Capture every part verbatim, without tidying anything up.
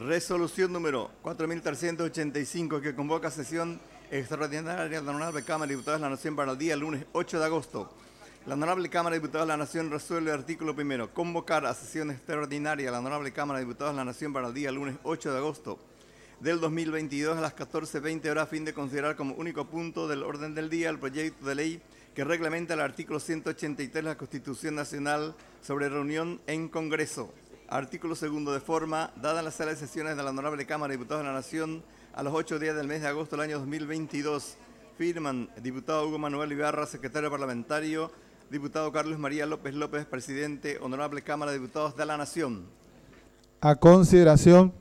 Resolución número cuatro mil trescientos ochenta y cinco que convoca sesión extraordinaria de la Honorable Cámara de Diputados de la Nación para el día lunes ocho de agosto. La Honorable Cámara de Diputados de la Nación resuelve el artículo primero, convocar a sesión extraordinaria de la Honorable Cámara de Diputados de la Nación para el día lunes ocho de agosto del dos mil veintidós a las catorce veinte horas a fin de considerar como único punto del orden del día el proyecto de ley que reglamenta el artículo ciento ochenta y tres de la Constitución Nacional sobre reunión en Congreso. Artículo segundo, de forma, dada en la sala de sesiones de la Honorable Cámara de Diputados de la Nación a los ocho días del mes de agosto del año dos mil veintidós, firman diputado Hugo Manuel Ibarra, secretario parlamentario, diputado Carlos María López López, presidente, Honorable Cámara de Diputados de la Nación. A consideración,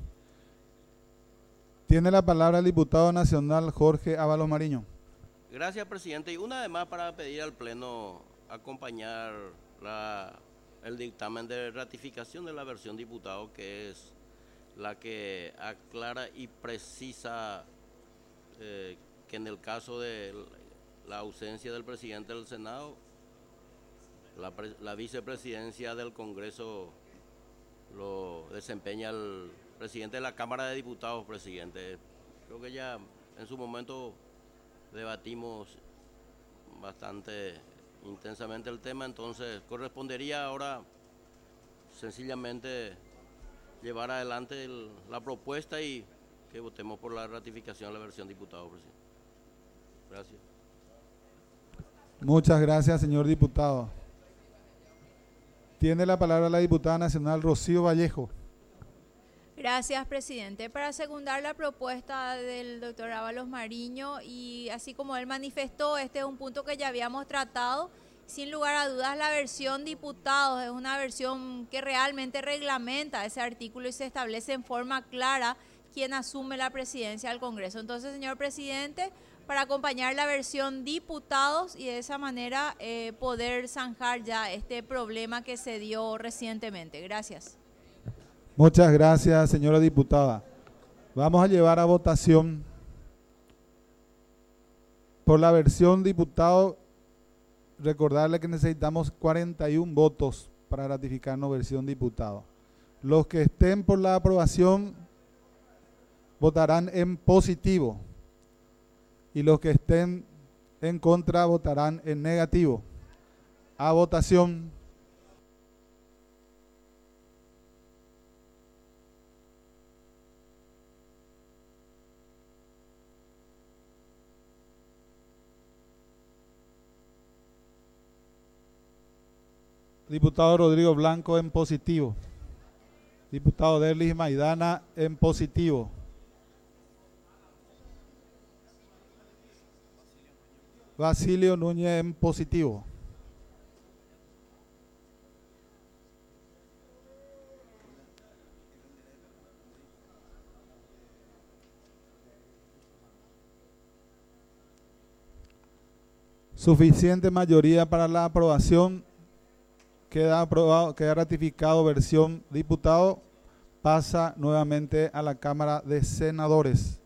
tiene la palabra el diputado nacional Jorge Ábalos Mariño. Gracias, presidente. Y una vez más para pedir al Pleno acompañar la, el dictamen de ratificación de la versión diputado, que es la que aclara y precisa eh, que en el caso de la ausencia del presidente del Senado, la, la vicepresidencia del Congreso lo desempeña el presidente de la Cámara de Diputados, presidente. Creo que ya en su momento debatimos bastante intensamente el tema, entonces correspondería ahora sencillamente llevar adelante el, la propuesta y que votemos por la ratificación de la versión diputado, presidente. Gracias. Muchas gracias, señor diputado. Tiene la palabra la diputada nacional Rocío Vallejo. Gracias, presidente. Para secundar la propuesta del doctor Ábalos Mariño, y así como él manifestó, este es un punto que ya habíamos tratado. Sin lugar a dudas, la versión diputados es una versión que realmente reglamenta ese artículo y se establece en forma clara quién asume la presidencia del Congreso. Entonces, señor presidente, para acompañar la versión diputados y de esa manera eh, poder zanjar ya este problema que se dio recientemente. Gracias. Muchas gracias, señora diputada. Vamos a llevar a votación por la versión diputado. Recordarle que necesitamos cuarenta y uno votos para ratificarnos versión diputado. Los que estén por la aprobación votarán en positivo y los que estén en contra votarán en negativo. A votación. Diputado Rodrigo Blanco en positivo. Diputado Derlis Maidana en positivo. Basilio Núñez en positivo. Suficiente mayoría para la aprobación. Queda aprobado, queda ratificado versión diputado, pasa nuevamente a la Cámara de Senadores.